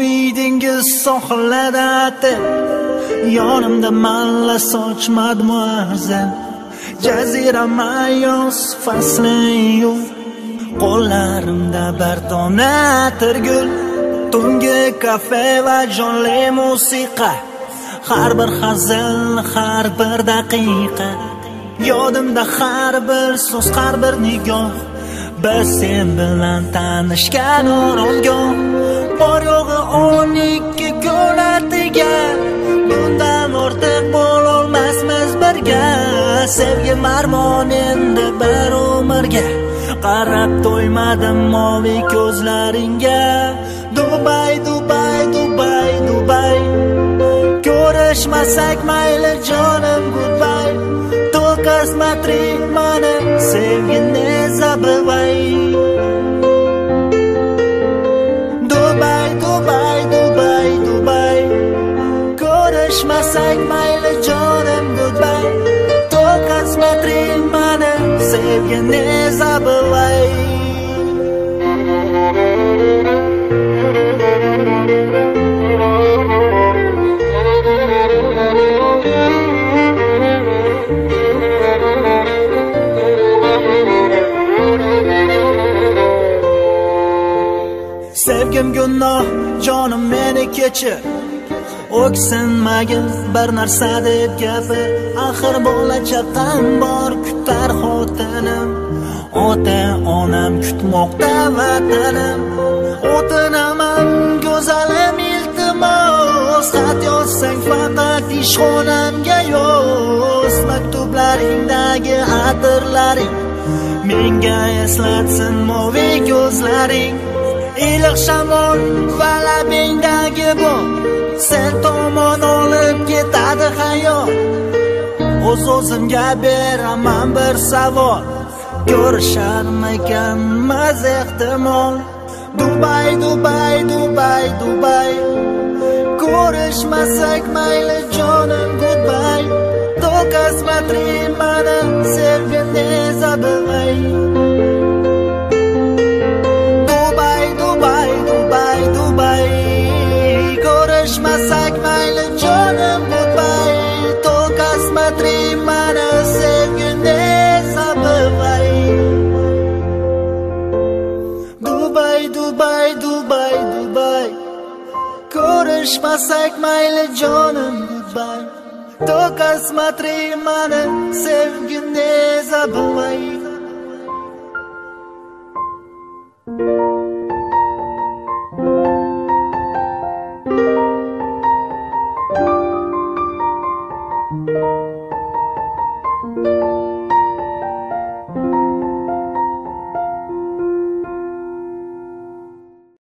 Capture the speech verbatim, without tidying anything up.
umidingiz sohillarda atib, yonimda malla sochmadim arzan. Jazirama yoz fasli yo'q, qo'llarimda bir dona atirgul. Tungi kafe va jonli musiqa, har bir hazil, har bir daqiqa. Yodimda har bir so'z, har bir nigoh, biz sen bilan tanishgan orolgoh. Bor yo'g'i o'n ikki kun atigan, bundan ortiq bo'lolmasmiz birga. Sevgi marmon endi bir umrga, qarab to'ymadim moviy ko'zlaringga. Dubai, Dubai, Dubai, Dubai, ko'rishmasak mayli jonim, goodbye. Только смотри mani, sevgi ne забывай. Dubai, Dubai, Dubai, Dubai, ko'rishmasak mayli jonim, goodbye. Только смотри mani, sevgi ne забывай. Sevgim gunoh, jonim meni kechir. O'ksinmagin bir narsa deb gapir. Axir bola chaqam bor, kutar xotinim. Ota onam kutmoqda vatanim. O'tinaman go'zalim, iltimos, xat yozsang faqat ishxonamga yoz. Maktublaringdagi atirlaring menga eslatsin moviy ko'zlaring. Iliq shamol va labingdagi bu, sen tomon olib ketadi hayot. O'z-o'zimga beraman bir savol, ko'risharmikanmiz ehtimol. Dubai, Dubai, Dubai, Dubai, ko'rishmasak mayli jonim, goodbye. Только смотри mani, sevgi ne забывай. Ko'rishmasak mayli jonim, goodbye. Только смотри mani, sevgi ne забывай. Dubai, Dubai, Dubai, Dubai, ko'rishmasak mayli jonim, goodbye. Только смотри mani, sevgi ne забывай.